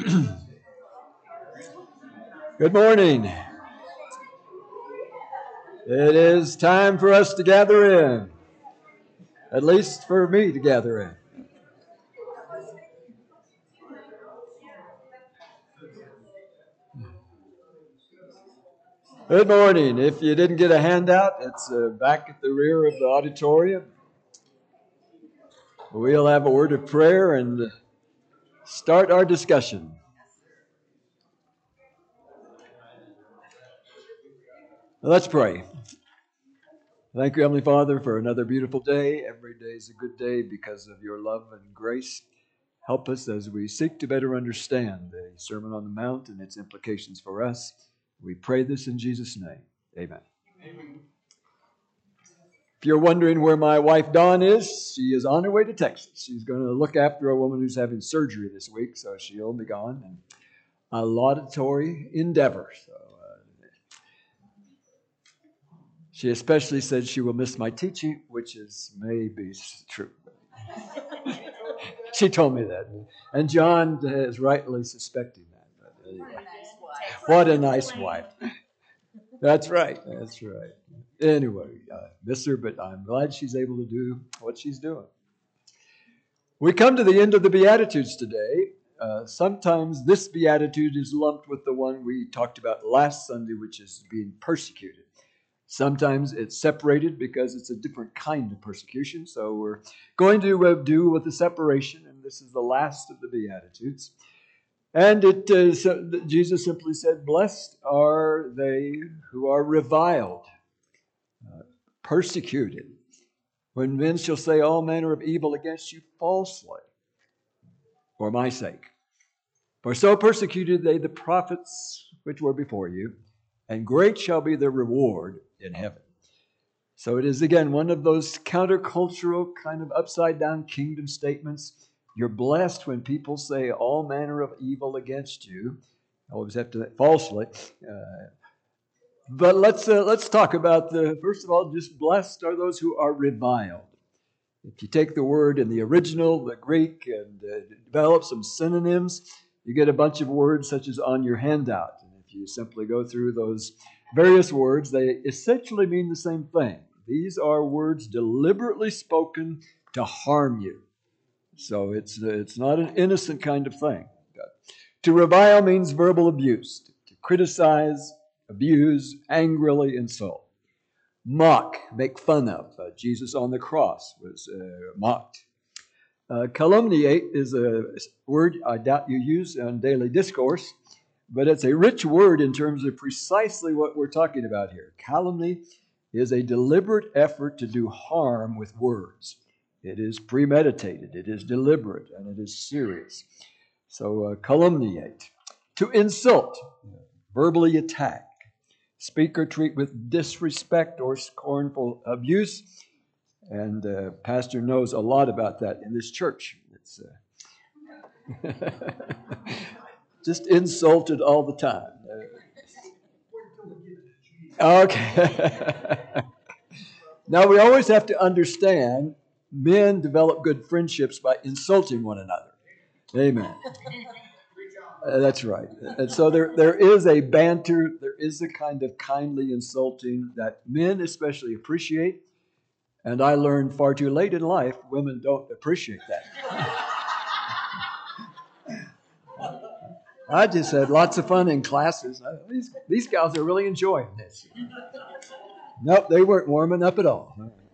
Good morning. It is time for us to gather in, at least for me to gather in. Good morning. If you didn't get a handout, it's back at the rear of the auditorium. We'll have a word of prayer and start our discussion. Let's pray. Thank you, Heavenly Father, for another beautiful day. Every day is a good day because of your love and grace. Help us as we seek to better understand the Sermon on the Mount and its implications for us. We pray this in Jesus' name. Amen. Amen. If you're wondering where my wife Dawn is, she is on her way to Texas. She's going to look after a woman who's having surgery this week, so she'll be gone. And a laudatory endeavor. So she especially said she will miss my teaching, which is maybe true. She told me that. And John is rightly suspecting that. But anyway. What a nice wife. That's right. That's right. Anyway, miss her, but I'm glad she's able to do what she's doing. We come to the end of the Beatitudes today. Sometimes this Beatitude is lumped with the one we talked about last Sunday, which is being persecuted. Sometimes it's separated because it's a different kind of persecution. So we're going to do with the separation, and this is the last of the Beatitudes. And Jesus simply said, "Blessed are they who are reviled, persecuted, when men shall say all manner of evil against you falsely, for my sake. For so persecuted they the prophets which were before you, and great shall be their reward in heaven." So it is again one of those countercultural kind of upside-down kingdom statements. You're blessed when people say all manner of evil against you. I always have to falsely. But let's talk about first of all, just blessed are those who are reviled. If you take the word in the original, the Greek, and develop some synonyms, you get a bunch of words such as on your handout. And if you simply go through those various words, they essentially mean the same thing. These are words deliberately spoken to harm you. So it's not an innocent kind of thing. To revile means verbal abuse, to criticize, abuse, angrily insult. Mock, make fun of. Jesus on the cross was mocked. Calumniate is a word I doubt you use on daily discourse, but it's a rich word in terms of precisely what we're talking about here. Calumny is a deliberate effort to do harm with words. It is premeditated, it is deliberate, and it is serious. So calumniate. To insult, verbally attack. Speak or treat with disrespect or scornful abuse. And Pastor knows a lot about that in this church. It's just insulted all the time. Okay. Now we always have to understand men develop good friendships by insulting one another. Amen. That's right. And so there is a banter, there is a kind of kindly insulting that men especially appreciate. And I learned far too late in life, women don't appreciate that. I just had lots of fun in classes. These gals are really enjoying this. Nope, they weren't warming up at all.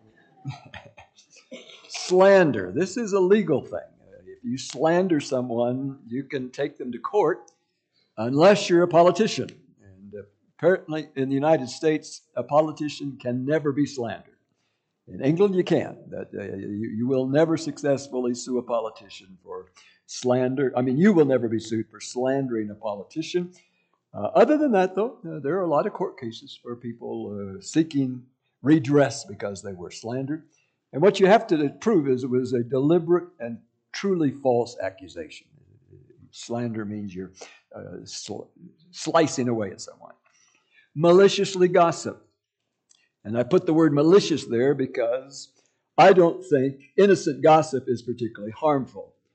Slander. This is a legal thing. If you slander someone, you can take them to court unless you're a politician. And apparently in the United States, a politician can never be slandered. In England, you can. You will never successfully sue a politician for slander. I mean, you will never be sued for slandering a politician. Other than that, though, there are a lot of court cases for people seeking redress because they were slandered. And what you have to prove is it was a deliberate and truly false accusation. Slander means you're slicing away at someone. Maliciously gossip. And I put the word malicious there because I don't think innocent gossip is particularly harmful.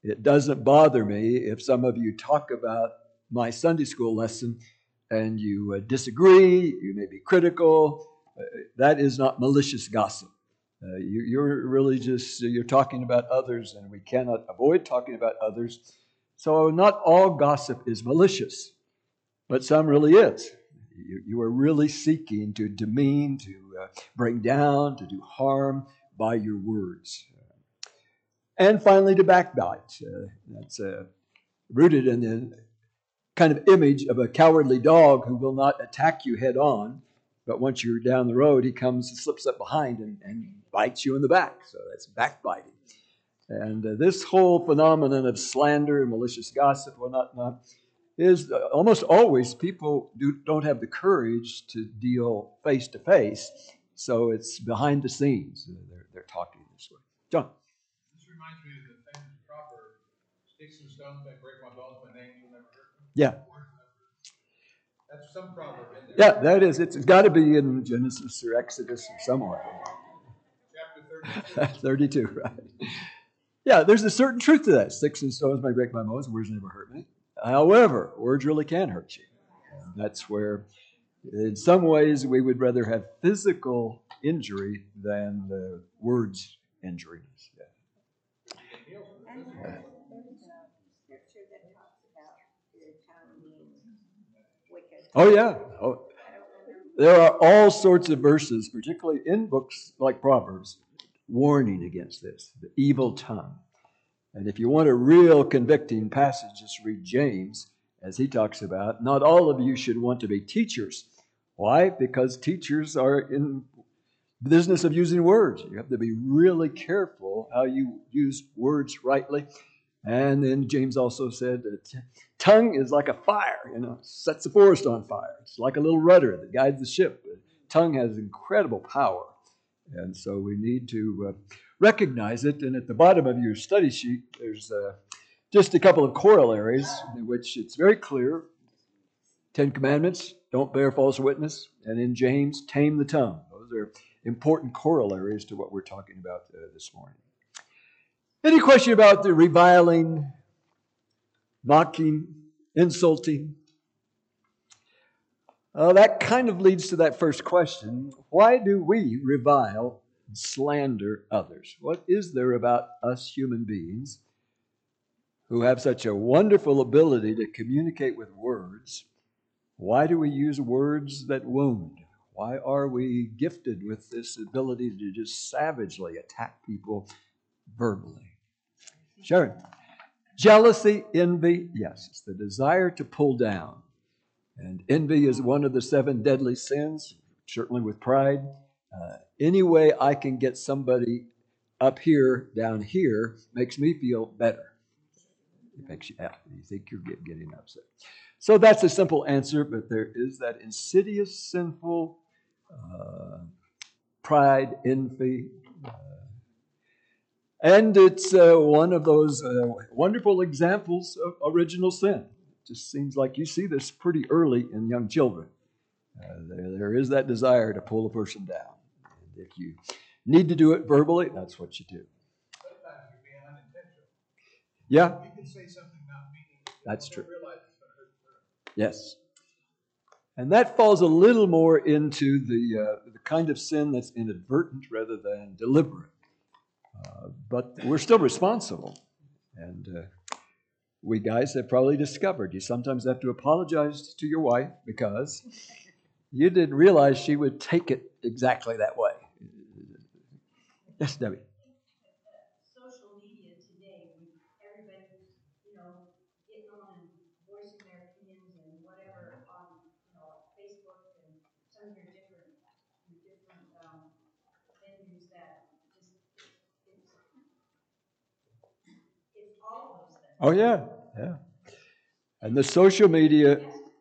It doesn't bother me if some of you talk about my Sunday school lesson and you disagree, you may be critical. That is not malicious gossip. You're really just, you're talking about others, and we cannot avoid talking about others. So not all gossip is malicious, but some really is. You are really seeking to demean, to bring down, to do harm by your words. And finally, to backbite. That's rooted in the kind of image of a cowardly dog who will not attack you head on, but once you're down the road, he comes and slips up behind and bites you in the back. So that's backbiting. And this whole phenomenon of slander and malicious gossip, is almost always people don't have the courage to deal face to face. So it's behind the scenes. They're talking this way. John. This reminds me of the famous proverb, sticks and stones may break my bones, my name will never hurt me. Yeah. That's some proverb in there. Yeah, that is. It's got to be in Genesis or Exodus or somewhere. Chapter 32, right. Yeah, there's a certain truth to that. Sticks and stones may break my bones, words never hurt me. However, words really can hurt you. And that's where, in some ways, we would rather have physical injury than words injury. Yeah. Oh, yeah. Oh. There are all sorts of verses, particularly in books like Proverbs, warning against this, the evil tongue. And if you want a real convicting passage, just read James, as he talks about. Not all of you should want to be teachers. Why? Because teachers are in the business of using words. You have to be really careful how you use words rightly. And then James also said that tongue is like a fire, sets the forest on fire. It's like a little rudder that guides the ship. The tongue has incredible power. And so we need to recognize it. And at the bottom of your study sheet, there's just a couple of corollaries in which it's very clear. 10 Commandments, don't bear false witness. And in James, tame the tongue. Those are important corollaries to what we're talking about this morning. Any question about the reviling, mocking, insulting? That kind of leads to that first question. Why do we revile and slander others? What is there about us human beings who have such a wonderful ability to communicate with words? Why do we use words that wound? Why are we gifted with this ability to just savagely attack people verbally? Sharon. Jealousy, envy, yes, it's the desire to pull down. And envy is one of the 7 deadly sins, certainly with pride. Any way I can get somebody up here, down here, makes me feel better. It makes you think you're getting upset. So that's a simple answer, but there is that insidious, sinful pride, envy. And it's one of those wonderful examples of original sin. Just seems like you see this pretty early in young children. There is that desire to pull a person down. And if you need to do it verbally, that's what you do. Sometimes you're being unintentional. Yeah. You can say something not meaning. That's true. Realize it's going to hurt the person. Yes. And that falls a little more into the kind of sin that's inadvertent rather than deliberate. But we're still responsible. And we guys have probably discovered you sometimes have to apologize to your wife because you didn't realize she would take it exactly that way. Yes, Debbie. Social media today, everybody's, getting on and voicing their opinions and whatever on, Facebook and some of your different venues that just, it's all of those things. Oh, yeah. And the social media,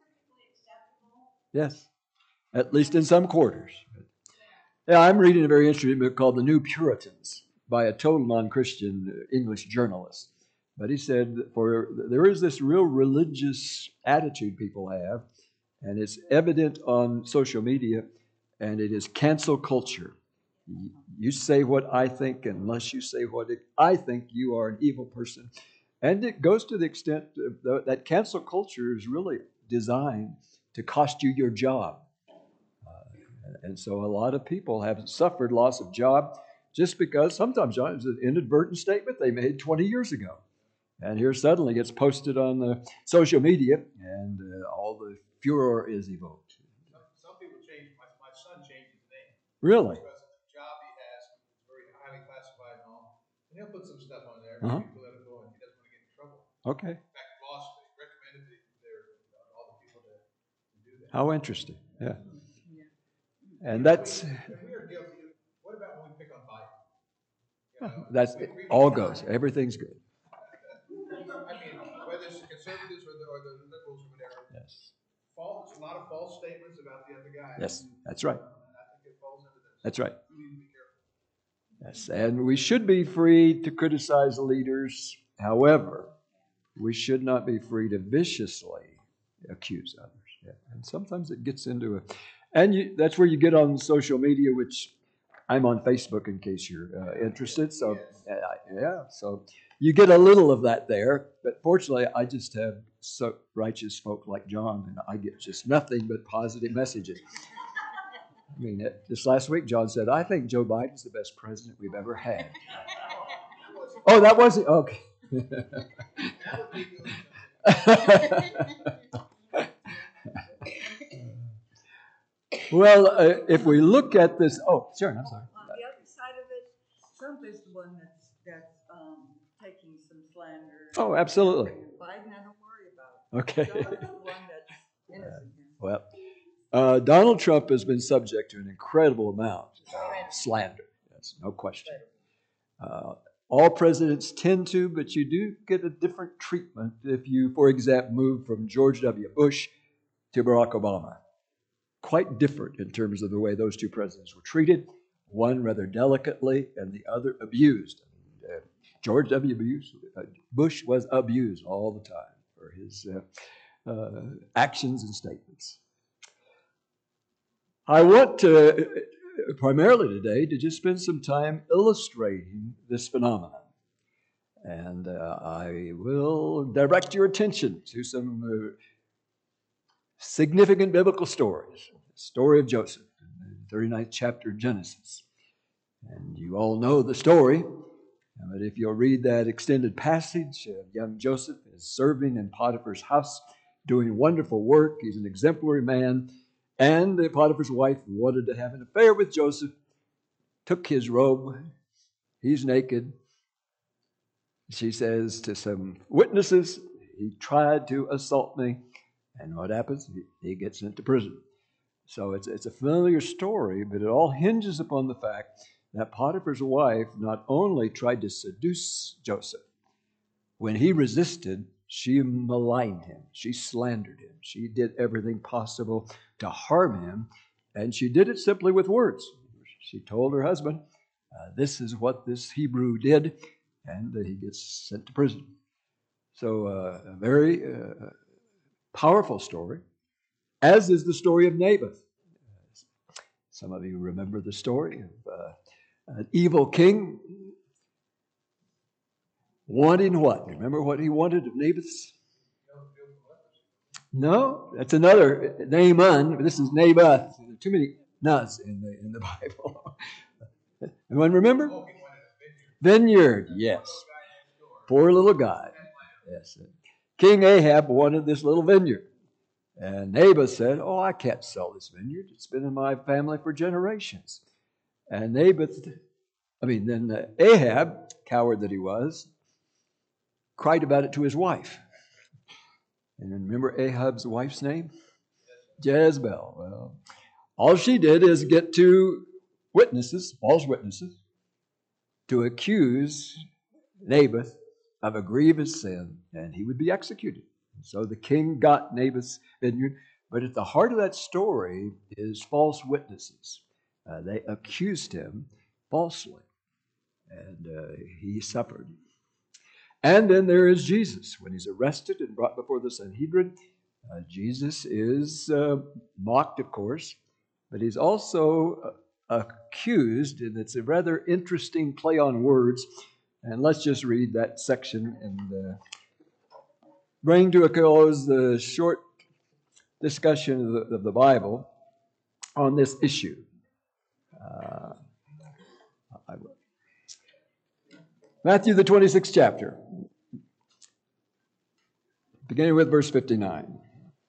yes, at least in some quarters. Yeah, I'm reading a very interesting book called The New Puritans by a total non-Christian English journalist. But he said, there is this real religious attitude people have, and it's evident on social media, and it is cancel culture. You say what I think, unless you say what I think, you are an evil person. And it goes to the extent that cancel culture is really designed to cost you your job. And so a lot of people have suffered loss of job just because sometimes, John, it's an inadvertent statement they made 20 years ago. And here suddenly it's posted on the social media and all the furor is evoked. Some people change. My son changed his name. Really? Because of the job he has, it's very highly classified and all. And he'll put some stuff on there, Uh-huh. maybe political, and he doesn't want to get in trouble. Okay. In fact, boss recommended all the people to do that. How interesting. Yeah. And that's And we are guilty. What about when we pick on Biden? that's all goes. Everything's good. I mean, whether it's the conservatives or the liberals or whatever. Yes. A lot of false statements about the other guy. Yes, that's right. And I think it falls into this. That's right. We need to be careful. Yes, and we should be free to criticize leaders. However, we should not be free to viciously accuse others. Yeah. And sometimes it gets into it. And that's where you get on social media, which I'm on Facebook in case you're interested. So, so you get a little of that there. But fortunately, I just have so righteous folk like John, and I get just nothing but positive messages. I mean, this last week, John said, I think Joe Biden's the best president we've ever had. Oh, that was it? Okay. Well, if we look at this, sure, I'm sorry. On the other side of it, Trump is the one that's taking some slander. Oh, absolutely. Biden, I don't worry about. Okay. Trump is the one that's innocent. Well, Donald Trump has been subject to an incredible amount of slander. That's no question. All presidents tend to, but you do get a different treatment if you, for example, move from George W. Bush to Barack Obama. Quite different in terms of the way those two presidents were treated. One rather delicately and the other abused. George W. Bush was abused all the time for his actions and statements. I want to, primarily today, to just spend some time illustrating this phenomenon. And I will direct your attention to some significant biblical stories. The story of Joseph in the 39th chapter of Genesis. And you all know the story. But if you'll read that extended passage, young Joseph is serving in Potiphar's house, doing wonderful work. He's an exemplary man. And Potiphar's wife wanted to have an affair with Joseph, took his robe. He's naked. She says to some witnesses, he tried to assault me. And what happens? He gets into prison. So it's a familiar story, but it all hinges upon the fact that Potiphar's wife not only tried to seduce Joseph. When he resisted, she maligned him. She slandered him. She did everything possible to harm him, and she did it simply with words. She told her husband, this is what this Hebrew did, and he gets sent to prison. So a very powerful story, as is the story of Naboth. Some of you remember the story of an evil king wanting what? Remember what he wanted of Naboth's? No, that's another Naaman. This is Naboth. There are too many Nahs in the Bible. Anyone remember? Vineyard, yes. Poor little guy. Yes. King Ahab wanted this little vineyard. And Naboth said, I can't sell this vineyard. It's been in my family for generations. And then Ahab, coward that he was, cried about it to his wife. And remember Ahab's wife's name? Jezebel. Well, all she did is get two witnesses, false witnesses, to accuse Naboth of a grievous sin, and he would be executed. So the king got Naboth's vineyard, but at the heart of that story is false witnesses. They accused him falsely, and he suffered. And then there is Jesus. When he's arrested and brought before the Sanhedrin, Jesus is mocked, of course, but he's also accused, and it's a rather interesting play on words. And let's just read that section and bring to a close the short discussion of the Bible on this issue. Matthew, the 26th chapter, beginning with verse 59.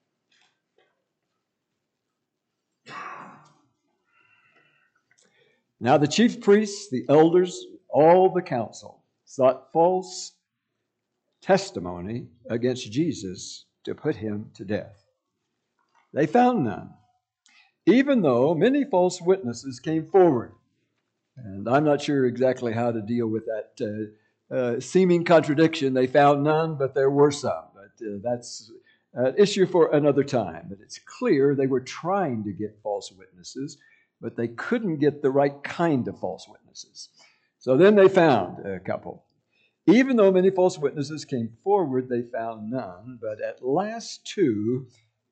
Now the chief priests, the elders, all the council sought false testimony against Jesus to put him to death. They found none, even though many false witnesses came forward. And I'm not sure exactly how to deal with that seeming contradiction. They found none, but there were some. But that's an issue for another time. But it's clear they were trying to get false witnesses, but they couldn't get the right kind of false witnesses. So then they found a couple. Even though many false witnesses came forward, they found none. But at last two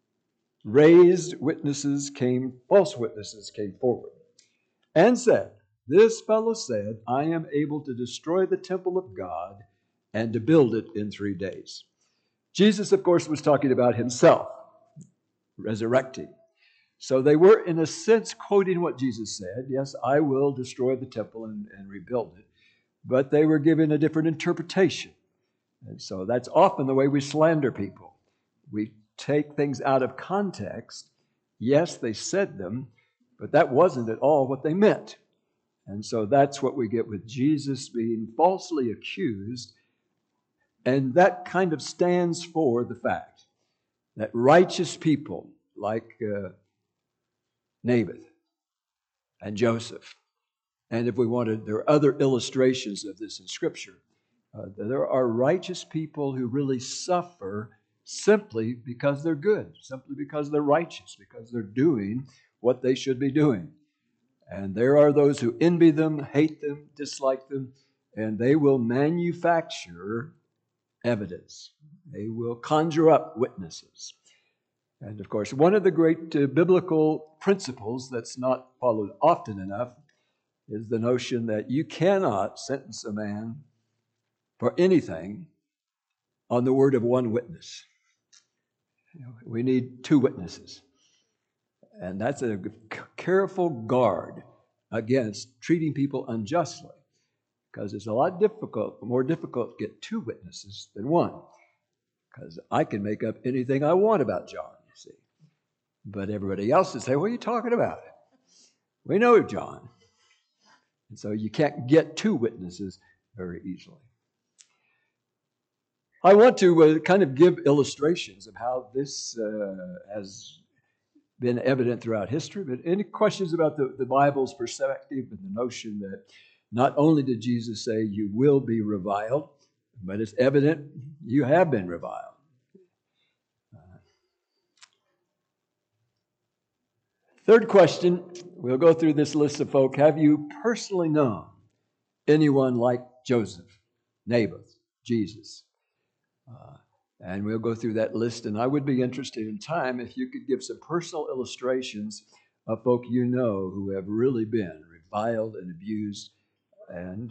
false witnesses came forward and said, "This fellow said, I am able to destroy the temple of God and to build it in 3 days." Jesus, of course, was talking about himself resurrecting. So they were, in a sense, quoting what Jesus said. Yes, I will destroy the temple and rebuild it. But they were giving a different interpretation. And so that's often the way we slander people. We take things out of context. Yes, they said them, but that wasn't at all what they meant. And so that's what we get with Jesus being falsely accused. And that kind of stands for the fact that righteous people like Naboth and Joseph, and if we wanted, there are other illustrations of this in Scripture. There are righteous people who really suffer simply because they're good, simply because they're righteous, because they're doing what they should be doing. And there are those who envy them, hate them, dislike them, and they will manufacture evidence. They will conjure up witnesses. And of course, one of the great biblical principles that's not followed often enough is the notion that you cannot sentence a man for anything on the word of one witness. We need 2 witnesses. And that's a careful guard against treating people unjustly, because it's a lot more difficult to get 2 witnesses than 1. Because I can make up anything I want about John, you see. But everybody else will say, "What are you talking about? We know John." And so you can't get 2 witnesses very easily. I want to kind of give illustrations of how this has been evident throughout history. But any questions about the Bible's perspective and the notion that not only did Jesus say you will be reviled, but it's evident you have been reviled. Third question, we'll go through this list of folk. Have you personally known anyone like Joseph, Naboth, Jesus? And we'll go through that list, and I would be interested in time if you could give some personal illustrations of folk you know who have really been reviled and abused. And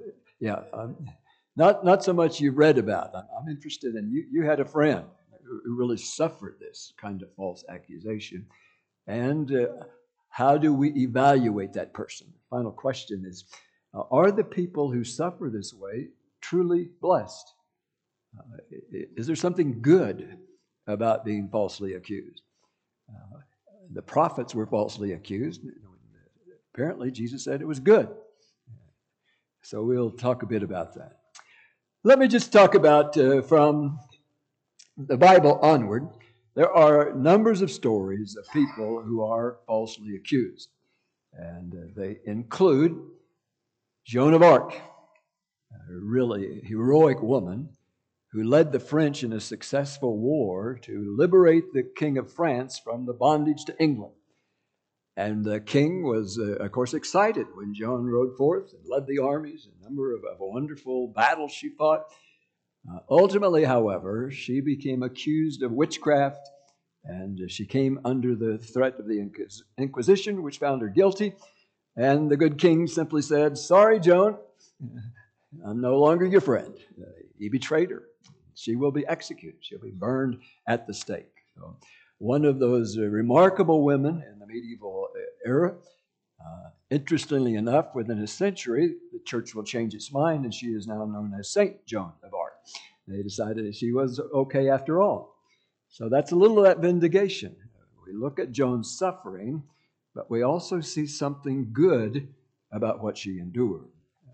not so much you've read about. I'm interested in you had a friend who really suffered this kind of false accusation. And how do we evaluate that person? Final question is, are the people who suffer this way truly blessed? Is there something good about being falsely accused? The prophets were falsely accused. Apparently, Jesus said it was good. So we'll talk a bit about that. Let me just talk about from the Bible onward. There are numbers of stories of people who are falsely accused. And they include Joan of Arc, a really heroic woman who led the French in a successful war to liberate the King of France from the bondage to England. And the king was, of course, excited when Joan rode forth and led the armies, a number of wonderful battles she fought. Ultimately, however, she became accused of witchcraft, and she came under the threat of the Inquisition, which found her guilty. And the good king simply said, "Sorry, Joan, I'm no longer your friend. He betrayed her. She will be executed. She'll be burned at the stake. So, one of those remarkable women in the medieval era. Interestingly enough, within a century, the church will change its mind, and she is now known as Saint Joan of Arc. They decided that she was okay after all. So that's a little of that vindication. We look at Joan's suffering, but we also see something good about what she endured.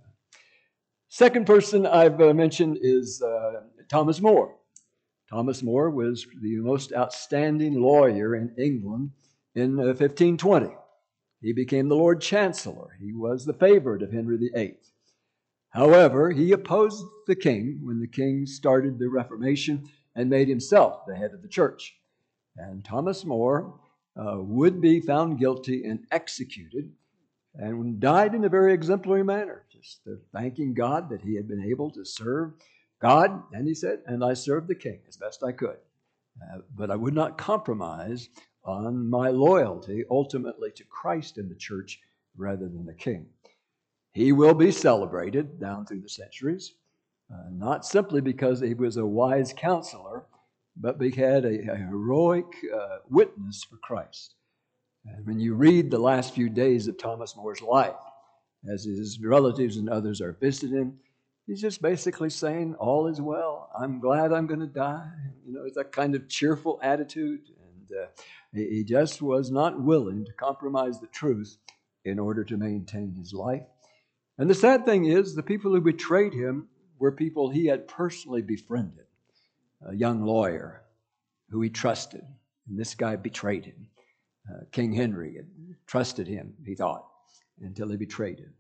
Second person I've mentioned is Thomas More. Thomas More was the most outstanding lawyer in England in 1520. He became the Lord Chancellor. He was the favorite of Henry VIII. However, he opposed the king when the king started the Reformation and made himself the head of the church. And Thomas More would be found guilty and executed and died in a very exemplary manner, just thanking God that he had been able to serve God. And he said, and I served the king as best I could. But I would not compromise on my loyalty ultimately to Christ and the church rather than the king. He will be celebrated down through the centuries, not simply because he was a wise counselor, but he had a heroic witness for Christ. And when you read the last few days of Thomas More's life, as his relatives and others are visiting him, he's just basically saying, all is well. I'm glad I'm going to die. It's a kind of cheerful attitude. And he just was not willing to compromise the truth in order to maintain his life. And the sad thing is, the people who betrayed him were people he had personally befriended. A young lawyer who he trusted. And this guy betrayed him. King Henry had trusted him, he thought, until he betrayed him.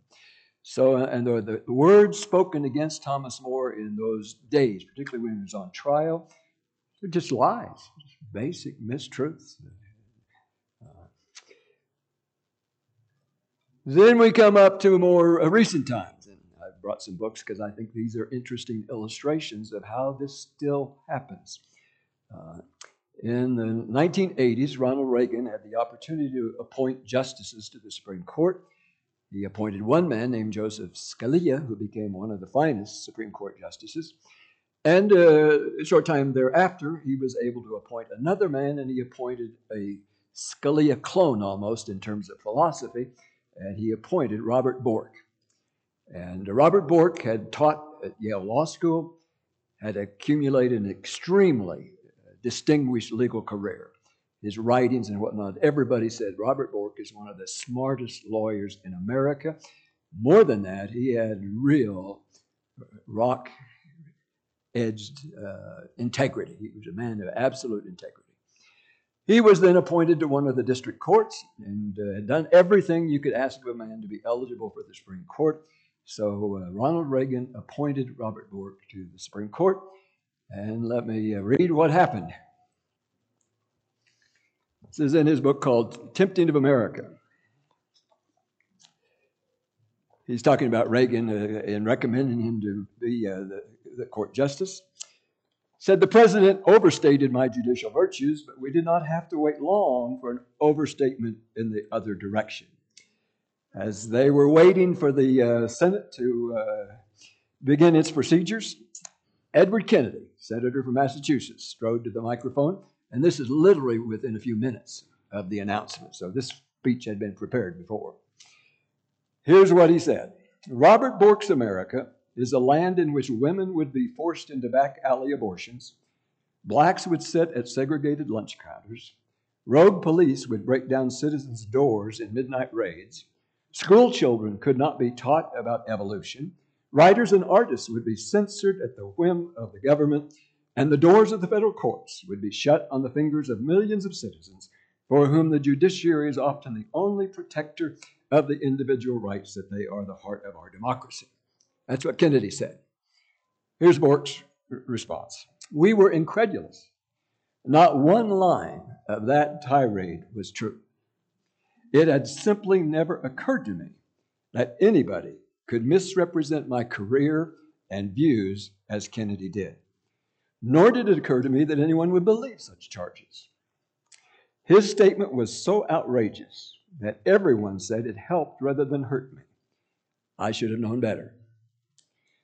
And the words spoken against Thomas More in those days, particularly when he was on trial, they're just lies, just basic mistruths. Then we come up to more recent times, and I've brought some books because I think these are interesting illustrations of how this still happens. In the 1980s, Ronald Reagan had the opportunity to appoint justices to the Supreme Court. He appointed one man named Joseph Scalia, who became one of the finest Supreme Court justices. And a short time thereafter, he was able to appoint another man, and he appointed a Scalia clone almost in terms of philosophy, and he appointed Robert Bork. And Robert Bork had taught at Yale Law School, had accumulated an extremely distinguished legal career. His writings and whatnot, everybody said Robert Bork is one of the smartest lawyers in America. More than that, he had real rock-edged integrity. He was a man of absolute integrity. He was then appointed to one of the district courts and had done everything you could ask of a man to be eligible for the Supreme Court. So Ronald Reagan appointed Robert Bork to the Supreme Court. And let me read what happened. This is in his book called Tempting of America. He's talking about Reagan in recommending him to be the court justice. Said, the president overstated my judicial virtues, but we did not have to wait long for an overstatement in the other direction. As they were waiting for the Senate to begin its procedures, Edward Kennedy, senator from Massachusetts, strode to the microphone, and this is literally within a few minutes of the announcement. So this speech had been prepared before. Here's what he said. Robert Bork's America is a land in which women would be forced into back alley abortions, blacks would sit at segregated lunch counters, rogue police would break down citizens' doors in midnight raids, school children could not be taught about evolution, writers and artists would be censored at the whim of the government, and the doors of the federal courts would be shut on the fingers of millions of citizens for whom the judiciary is often the only protector of the individual rights that they are the heart of our democracy. That's what Kennedy said. Here's Bork's response. We were incredulous. Not one line of that tirade was true. It had simply never occurred to me that anybody could misrepresent my career and views as Kennedy did. Nor did it occur to me that anyone would believe such charges. His statement was so outrageous that everyone said it helped rather than hurt me. I should have known better.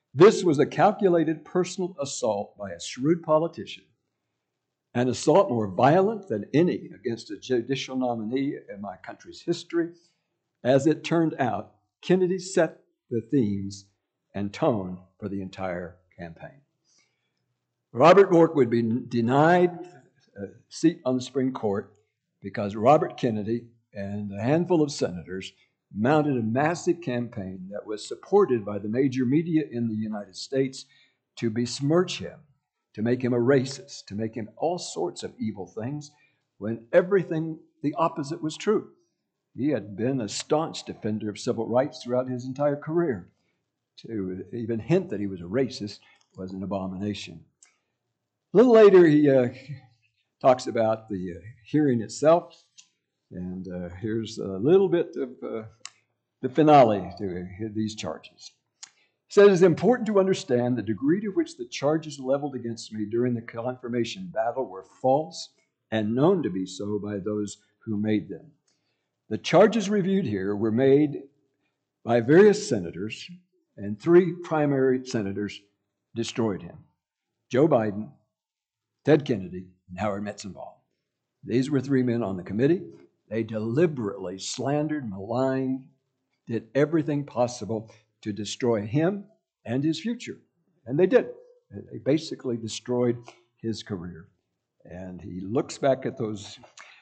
This was a calculated personal assault by a shrewd politician, an assault more violent than any against a judicial nominee in my country's history. As it turned out, Kennedy set the themes and tone for the entire campaign. Robert Bork would be denied a seat on the Supreme Court because Robert Kennedy and a handful of senators mounted a massive campaign that was supported by the major media in the United States to besmirch him, to make him a racist, to make him all sorts of evil things, when everything the opposite was true. He had been a staunch defender of civil rights throughout his entire career. To even hint that he was a racist was an abomination. A little later, he talks about the hearing itself, and here's a little bit of the finale to these charges. He says, it's important to understand the degree to which the charges leveled against me during the confirmation battle were false and known to be so by those who made them. The charges reviewed here were made by various senators, and 3 primary senators destroyed him: Joe Biden, Ted Kennedy, and Howard Metzenbaum. These were 3 men on the committee. They deliberately slandered, maligned, did everything possible to destroy him and his future. And they did. They basically destroyed his career. And he looks back at those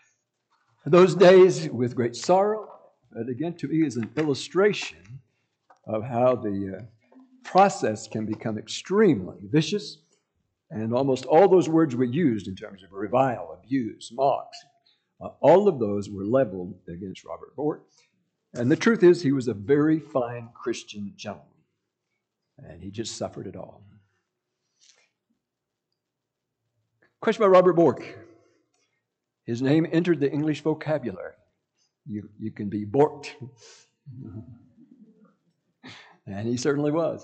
days with great sorrow. But again, to me, is an illustration of how the process can become extremely vicious. And almost all those words were used in terms of revile, abuse, mocks. All of those were leveled against Robert Bork. And the truth is, he was a very fine Christian gentleman. And he just suffered it all. Question about Robert Bork. His name entered the English vocabulary. You can be borked. And he certainly was.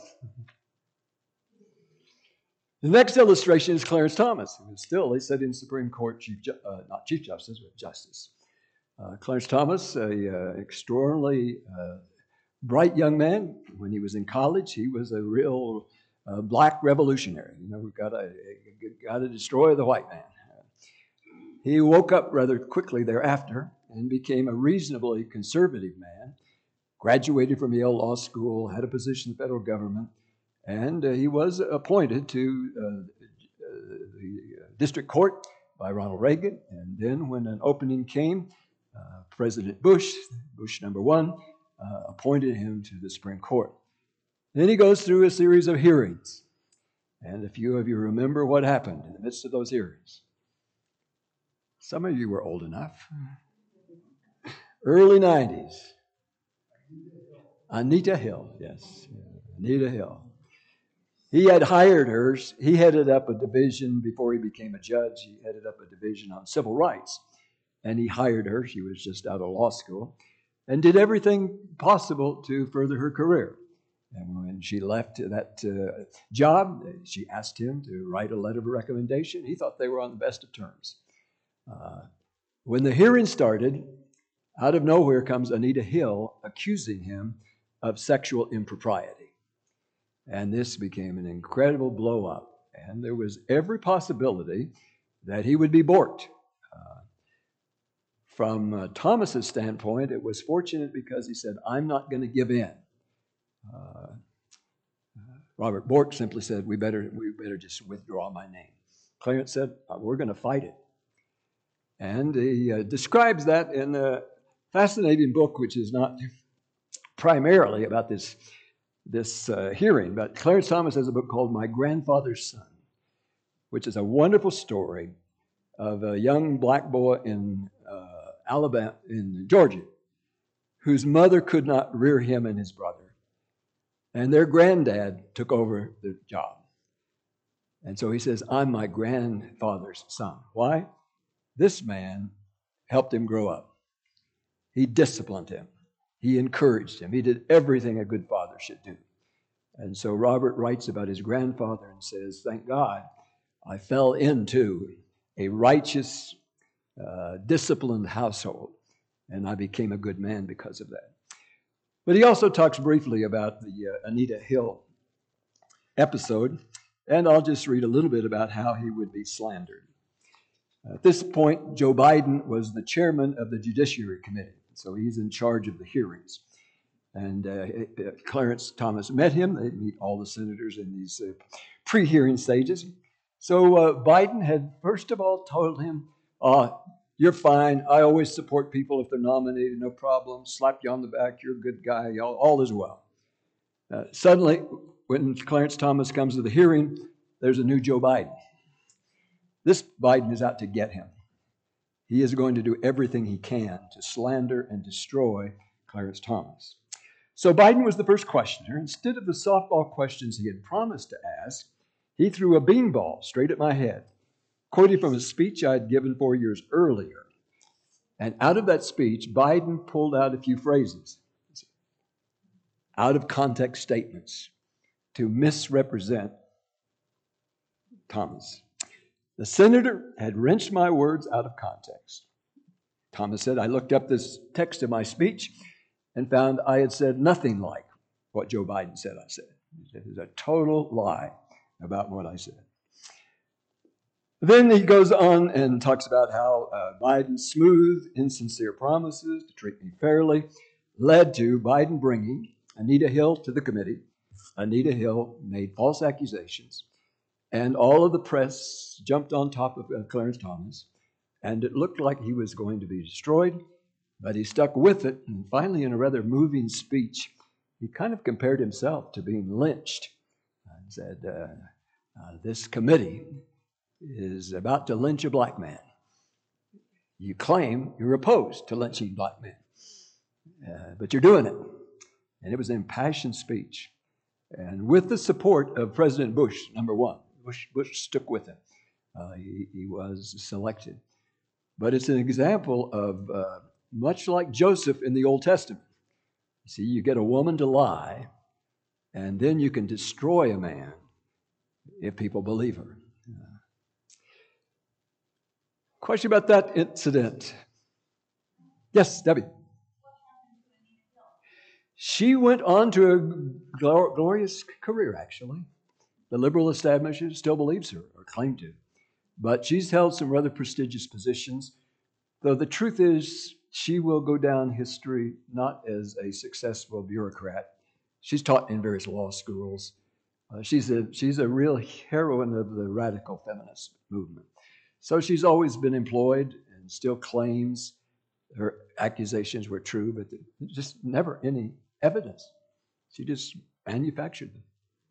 The next illustration is Clarence Thomas, who is still, they said, in Supreme Court, not Chief Justice, but Justice. Clarence Thomas, an extraordinarily bright young man. When he was in college, he was a real black revolutionary. We've got to destroy the white man. He woke up rather quickly thereafter and became a reasonably conservative man, graduated from Yale Law School, had a position in the federal government, and he was appointed to the district court by Ronald Reagan. And then when an opening came, President Bush number 1, appointed him to the Supreme Court. Then he goes through a series of hearings. And a few of you remember what happened in the midst of those hearings. Some of you were old enough. Early 90s. Anita Hill, yes. Anita Hill. He had hired her. He headed up a division before he became a judge. He headed up a division on civil rights. And he hired her. She was just out of law school. And did everything possible to further her career. And when she left that job, she asked him to write a letter of recommendation. He thought they were on the best of terms. When the hearing started, out of nowhere comes Anita Hill accusing him of sexual impropriety. And this became an incredible blow up. And there was every possibility that he would be borked. From Thomas's standpoint, it was fortunate because he said, I'm not going to give in. Robert Bork simply said, we better just withdraw my name. Clarence said, we're going to fight it. And he describes that in a fascinating book, which is not primarily about this hearing, but Clarence Thomas has a book called My Grandfather's Son, which is a wonderful story of a young black boy in Alabama, in Georgia, whose mother could not rear him and his brother. And their granddad took over the job. And so he says, I'm my grandfather's son. Why? This man helped him grow up. He disciplined him. He encouraged him. He did everything a good father should do. And so Robert writes about his grandfather and says, thank God I fell into a righteous, disciplined household, and I became a good man because of that. But he also talks briefly about the Anita Hill episode, and I'll just read a little bit about how he would be slandered. At this point, Joe Biden was the chairman of the Judiciary Committee, so he's in charge of the hearings. And Clarence Thomas met him. They meet all the senators in these pre-hearing stages. So Biden had first of all told him, you're fine. I always support people if they're nominated, no problem. Slap you on the back. You're a good guy. All is well. Suddenly, when Clarence Thomas comes to the hearing, there's a new Joe Biden. This Biden is out to get him. He is going to do everything he can to slander and destroy Clarence Thomas. So Biden was the first questioner. Instead of the softball questions he had promised to ask, he threw a beanball straight at my head, quoting from a speech I had given 4 years earlier. And out of that speech, Biden pulled out a few phrases, out of context statements, to misrepresent Thomas. The senator had wrenched my words out of context. Thomas said, I looked up this text of my speech and found I had said nothing like what Joe Biden said I said. It was a total lie about what I said. Then he goes on and talks about how Biden's smooth, insincere promises to treat me fairly led to Biden bringing Anita Hill to the committee. Anita Hill made false accusations, and all of the press jumped on top of Clarence Thomas, and it looked like he was going to be destroyed, but he stuck with it, and finally, in a rather moving speech, he kind of compared himself to being lynched and said, this committee is about to lynch a black man. You claim you're opposed to lynching black men, but you're doing it. And it was an impassioned speech. And with the support of President Bush, number one, Bush stuck with him. He was selected. But it's an example of much like Joseph in the Old Testament. See, you get a woman to lie, and then you can destroy a man if people believe her. Question about that incident. Yes, Debbie. She went on to a glorious career, actually. The liberal establishment still believes her, or claim to. But she's held some rather prestigious positions, though the truth is she will go down history not as a successful bureaucrat. She's taught in various law schools. She's a real heroine of the radical feminist movement. So she's always been employed and still claims her accusations were true, but just never any evidence. She just manufactured them.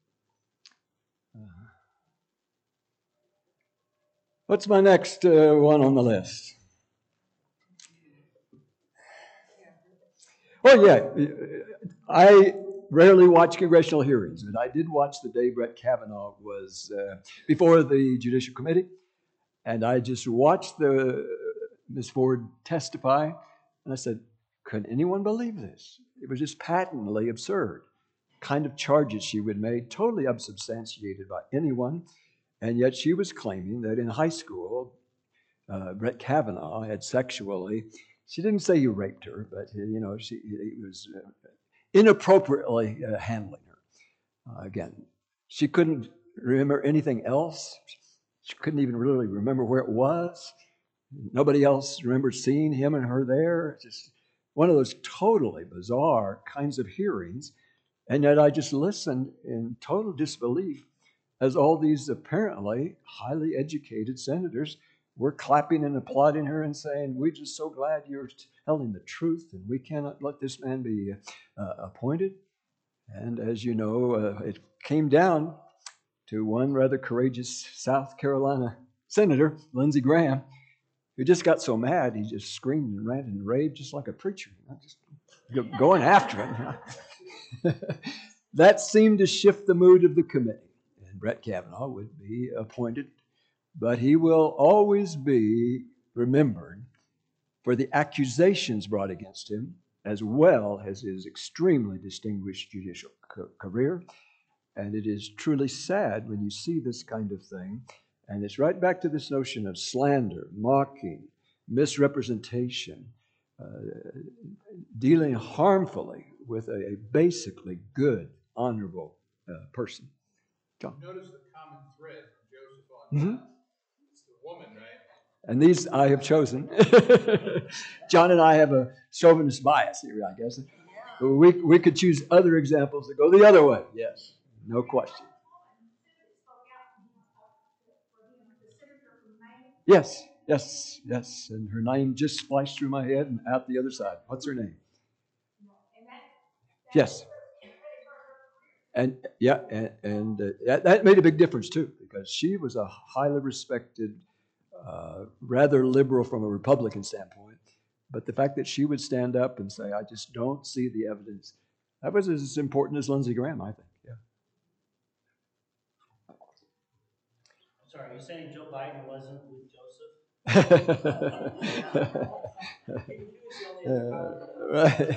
What's my next one on the list? Oh, yeah. I rarely watch congressional hearings, but I did watch the day Brett Kavanaugh was before the Judicial Committee, and I just watched Ms. Ford testify, and I said, could anyone believe this? It was just patently absurd. Kind of charges she would make, totally unsubstantiated by anyone, and yet she was claiming that in high school, Brett Kavanaugh had sexually, she didn't say he raped her, but he was inappropriately handling her. Again, she couldn't remember anything else. She couldn't even really remember where it was. Nobody else remembered seeing him and her there. Just one of those totally bizarre kinds of hearings. And yet I just listened in total disbelief as all these apparently highly educated senators were clapping and applauding her and saying, we're just so glad you're telling the truth and we cannot let this man be appointed. And as you know, it came down to one rather courageous South Carolina senator, Lindsey Graham, who just got so mad he just screamed and ranted and raved just like a preacher, just going after him. That seemed to shift the mood of the committee, and Brett Kavanaugh would be appointed, but he will always be remembered for the accusations brought against him, as well as his extremely distinguished judicial career. And it is truly sad when you see this kind of thing. And it's right back to this notion of slander, mocking, misrepresentation, dealing harmfully with a basically good, honorable person. John. Notice the common thread from Joseph on Mhm. down. It's the woman, right? And these I have chosen. John and I have a chauvinist bias here, I guess. We could choose other examples that go the other way. Yes, no question. Yes, yes, yes. And her name just splashed through my head and out the other side. What's her name? Yes. And yeah, and that made a big difference too, because she was a highly respected, rather liberal from a Republican standpoint. But the fact that she would stand up and say, "I just don't see the evidence," that was as important as Lindsey Graham, I think. Yeah. Sorry, are you saying Joe Biden wasn't with Joseph? Right.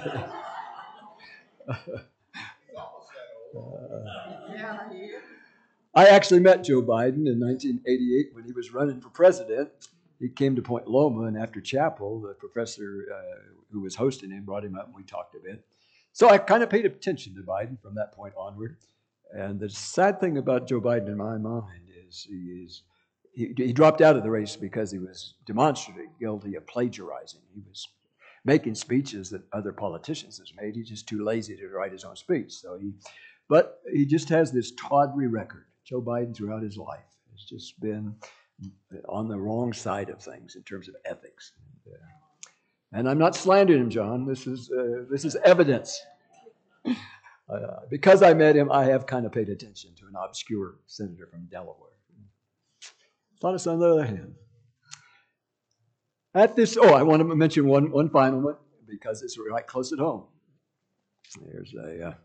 Yeah, he is. I actually met Joe Biden in 1988 when he was running for president. He came to Point Loma, and after chapel, the professor who was hosting him brought him up and we talked a bit. So I kind of paid attention to Biden from that point onward. And the sad thing about Joe Biden in my mind is he dropped out of the race because he was demonstrably guilty of plagiarizing. He was making speeches that other politicians has made. He's just too lazy to write his own speech. But he just has this tawdry record. Joe Biden throughout his life has just been on the wrong side of things in terms of ethics. And I'm not slandering him, John. This is evidence. Because I met him, I have kind of paid attention to an obscure senator from Delaware. Thought on the other hand. I want to mention one final one because it's right close at home. There's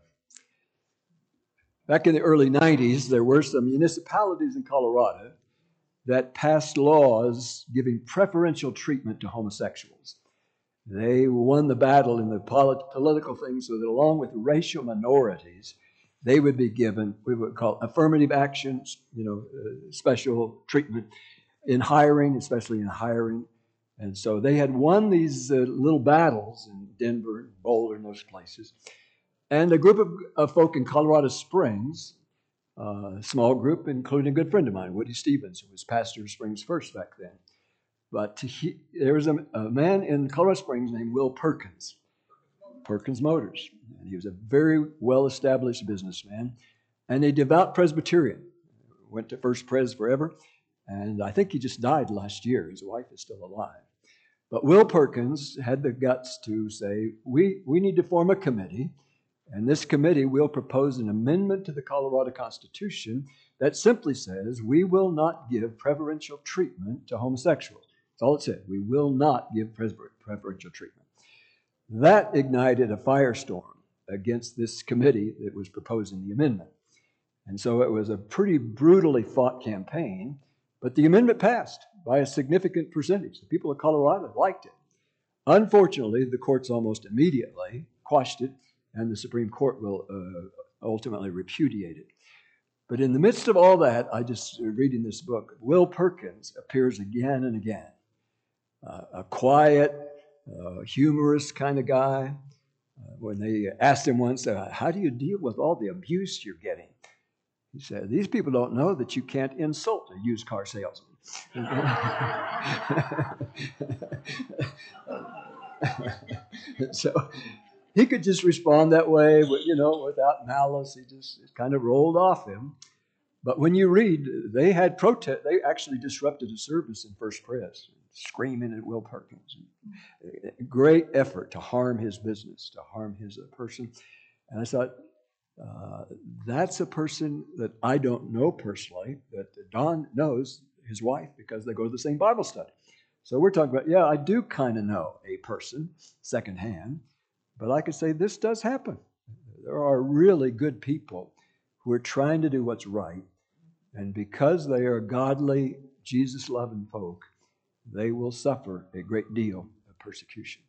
back in the early 90s, there were some municipalities in Colorado that passed laws giving preferential treatment to homosexuals. They won the battle in the political things so that along with racial minorities, they would be given, we would call affirmative actions, special treatment in hiring, especially in hiring. And so they had won these little battles in Denver and Boulder and those places. And a group of folk in Colorado Springs, a small group, including a good friend of mine, Woody Stevens, who was pastor of Springs First back then. But there was a man in Colorado Springs named Will Perkins Motors. And he was a very well-established businessman and a devout Presbyterian. Went to First Pres forever. And I think he just died last year. His wife is still alive. But Will Perkins had the guts to say, we need to form a committee. And this committee will propose an amendment to the Colorado Constitution that simply says we will not give preferential treatment to homosexuals. That's all it said. We will not give preferential treatment. That ignited a firestorm against this committee that was proposing the amendment. And so it was a pretty brutally fought campaign, but the amendment passed by a significant percentage. The people of Colorado liked it. Unfortunately, the courts almost immediately quashed it, and the Supreme Court will ultimately repudiate it. But in the midst of all that, I just reading this book, Will Perkins appears again and again. A quiet, humorous kind of guy. When they asked him once, how do you deal with all the abuse you're getting? He said, these people don't know that you can't insult a used car salesman. So he could just respond that way, without malice. He just kind of rolled off him. But when you read, they had protest. They actually disrupted a service in First Pres, screaming at Will Perkins. Great effort to harm his business, to harm his person. And I thought, that's a person that I don't know personally, that Don knows his wife because they go to the same Bible study. So we're talking about, I do kind of know a person secondhand, but I could say this does happen. There are really good people who are trying to do what's right, and because they are godly, Jesus-loving folk, they will suffer a great deal of persecution.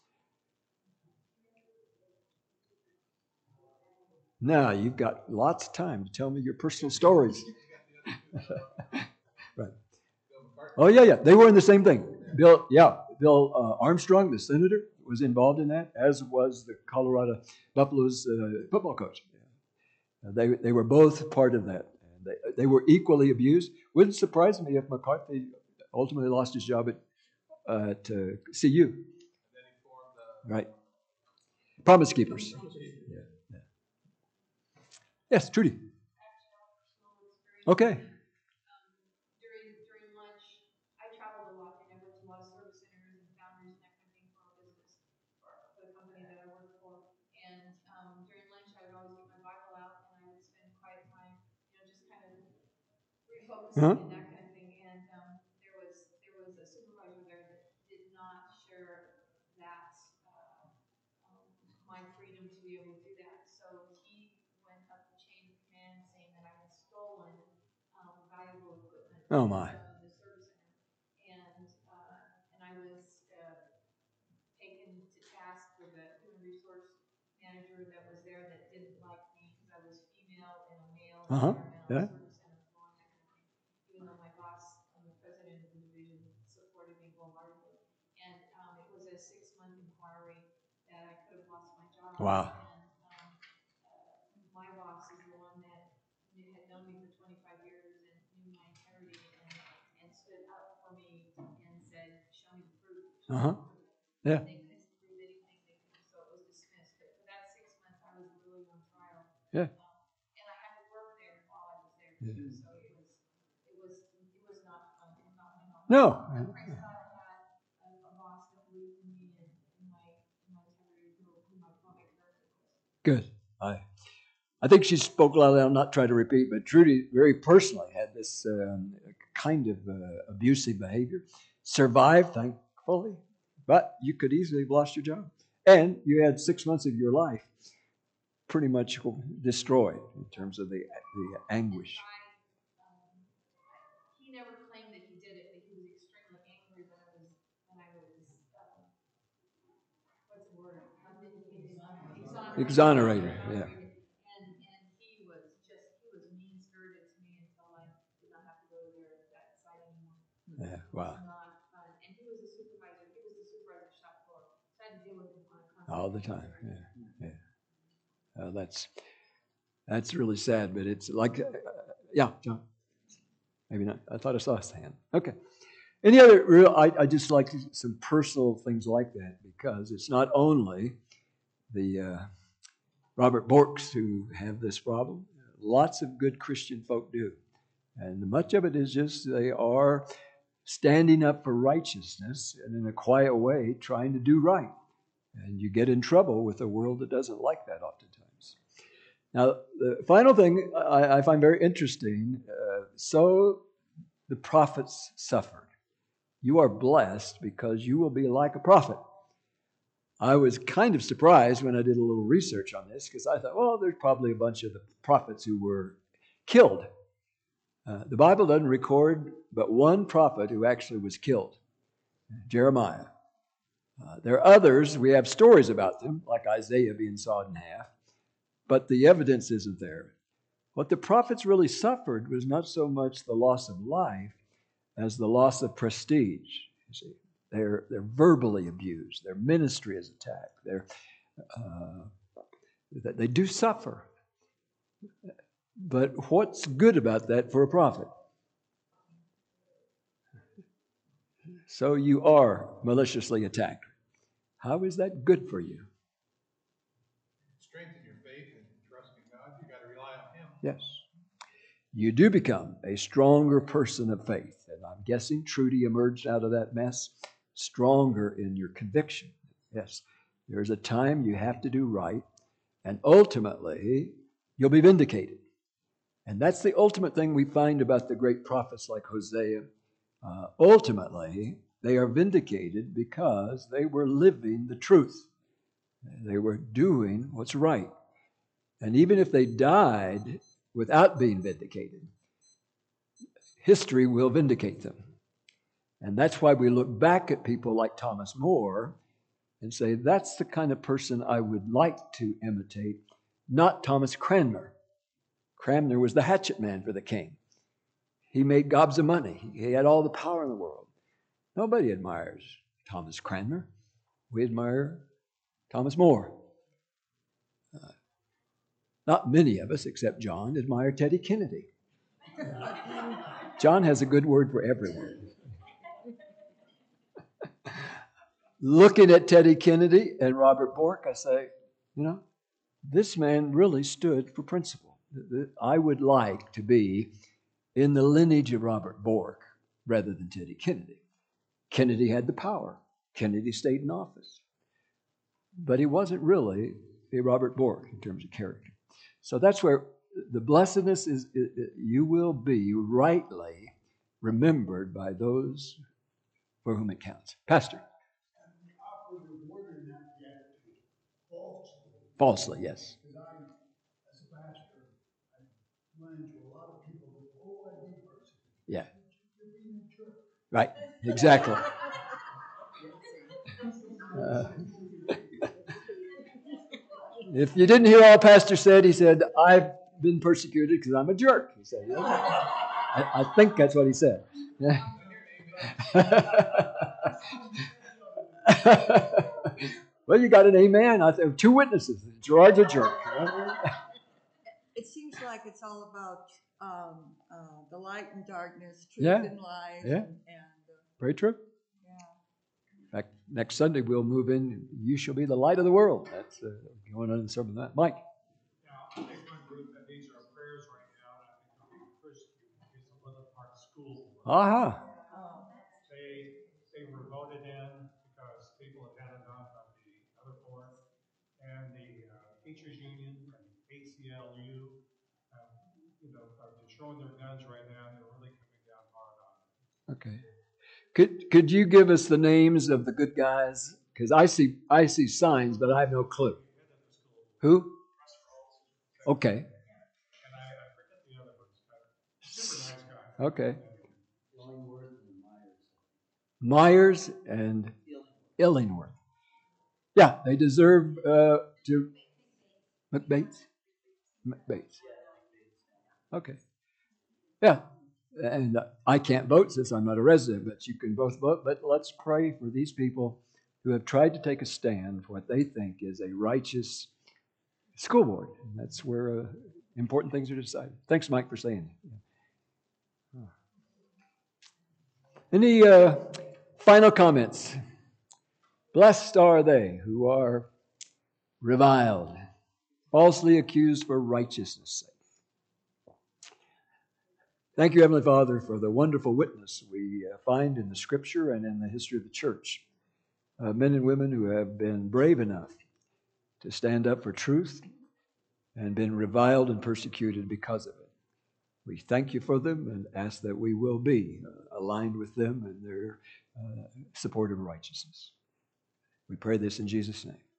Now, you've got lots of time to tell me your personal stories. Right. Oh, yeah. They were in the same thing. Bill Armstrong, the senator, was involved in that, as was the Colorado Buffaloes football coach. They were both part of that. They were equally abused. Wouldn't surprise me if McCarthy ultimately lost his job at CU. And then he formed the. Right. Promise Keepers. Yeah. Yes, Trudy. Okay. During lunch, I traveled a lot and I went to a lot of service centers and founders and that kind of thing for our business, for the company that I worked for. And during lunch, I would always get my Bible out and I would spend quiet time, just kind of refocusing and that kind of thing. And there was a supervisor there that did not share that my freedom to be able to do that. So he went up the chain of command saying that I had stolen valuable equipment Oh my. from the service center, and I was taken to task with a human resource manager that was there that didn't like me because I was female in a male environmental Yeah. service center floor and that kind of thing. Even though my boss and the president of the division supported me wholeheartedly, and it was a 6-month inquiry that I could have lost my job. Wow. And my boss is the one that had known me for 25 years and knew my integrity and stood up for me and said, "Show me the proof." Yeah. They couldn't prove anything. So it was dismissed. But for that 6 months, I was really on trial. Yeah. And I had to work there while I was there too. So it was not fun. No. But praise God, I had a boss that believed in me and in my integrity, who my character was. Good. I think she spoke loudly. I'll not try to repeat, but Trudy very personally had this kind of abusive behavior. Survived, thankfully, but you could easily have lost your job. And you had 6 months of your life pretty much destroyed in terms of the anguish. He never claimed that he did it, but he was extremely angry when I was what's the word? Exonerated, yeah. And he was mean spirited to me until I did not have to go there at that site anymore. Yeah, wow. It was not fun. And he was the supervisor. He was the supervisor of shop floor. So I had to deal with him on a constant All the time. Yeah. That's really sad, but it's like, yeah, John. Maybe not. I thought I saw his hand. Okay. Any other real? I just like some personal things like that because it's not only the Robert Borks who have this problem. Lots of good Christian folk do, and much of it is just they are standing up for righteousness and in a quiet way trying to do right. And you get in trouble with a world that doesn't like that oftentimes. Now, the final thing I find very interesting, so the prophets suffered. You are blessed because you will be like a prophet. I was kind of surprised when I did a little research on this because I thought, well, there's probably a bunch of the prophets who were killed. The Bible doesn't record but one prophet who actually was killed, Jeremiah. There are others, we have stories about them, like Isaiah being sawed in half, but the evidence isn't there. What the prophets really suffered was not so much the loss of life as the loss of prestige. You see, they're verbally abused. Their ministry is attacked. They do suffer. But what's good about that for a prophet? So you are maliciously attacked. How is that good for you? Strengthen your faith and trust in God. You got to rely on Him. Yes. You do become a stronger person of faith. And I'm guessing Trudy emerged out of that mess stronger in your conviction. Yes. There's a time you have to do right, and ultimately you'll be vindicated. And that's the ultimate thing we find about the great prophets like Hosea. Ultimately, they are vindicated because they were living the truth. They were doing what's right. And even if they died without being vindicated, history will vindicate them. And that's why we look back at people like Thomas More and say, that's the kind of person I would like to imitate, not Thomas Cranmer. Cranmer was the hatchet man for the king. He made gobs of money. He had all the power in the world. Nobody admires Thomas Cranmer. We admire Thomas More. Not many of us, except John, admire Teddy Kennedy. John has a good word for everyone. Looking at Teddy Kennedy and Robert Bork, I say, this man really stood for principle. I would like to be in the lineage of Robert Bork rather than Teddy Kennedy. Kennedy had the power. Kennedy stayed in office. But he wasn't really a Robert Bork in terms of character. So that's where the blessedness is. You will be rightly remembered by those for whom it counts. Pastor. Falsely, yes. Because as a pastor, I run into a lot of people that, I'd be persecuted. Yeah. You're being a jerk. Right, exactly. If you didn't hear all Pastor said, he said, I've been persecuted because I'm a jerk. He said, I think that's what he said. Well, you got an amen. I think 2 witnesses. Gerard's a jerk. It seems like it's all about the light and darkness, truth Yeah. and lies. Yeah. And Very true. yeah. In fact, next Sunday we'll move in. You shall be the light of the world. That's going on in the sermon that. Mike. Now, I think one group that needs our prayers right now, and I think they'll be persecuted, is the Little Park School. Aha. They were voted in because people had had enough of the other board, and the teachers union and ACLU, are showing their guns right now. They're really coming down hard on it. Okay. Could you give us the names of the good guys? Because I see signs, but I have no clue. Who? Okay. And I forget the other ones, but super nice guy. Okay. Myers and Illingworth. Yeah, they deserve to. McBates? McBates. Okay. Yeah. And I can't vote since I'm not a resident, but you can both vote. But let's pray for these people who have tried to take a stand for what they think is a righteous school board. And that's where important things are decided. Thanks, Mike, for saying that. Any final comments? Blessed are they who are reviled, falsely accused for righteousness' sake. Thank you, Heavenly Father, for the wonderful witness we find in the Scripture and in the history of the church. Men and women who have been brave enough to stand up for truth and been reviled and persecuted because of it. We thank you for them and ask that we will be aligned with them in their support of righteousness. We pray this in Jesus' name.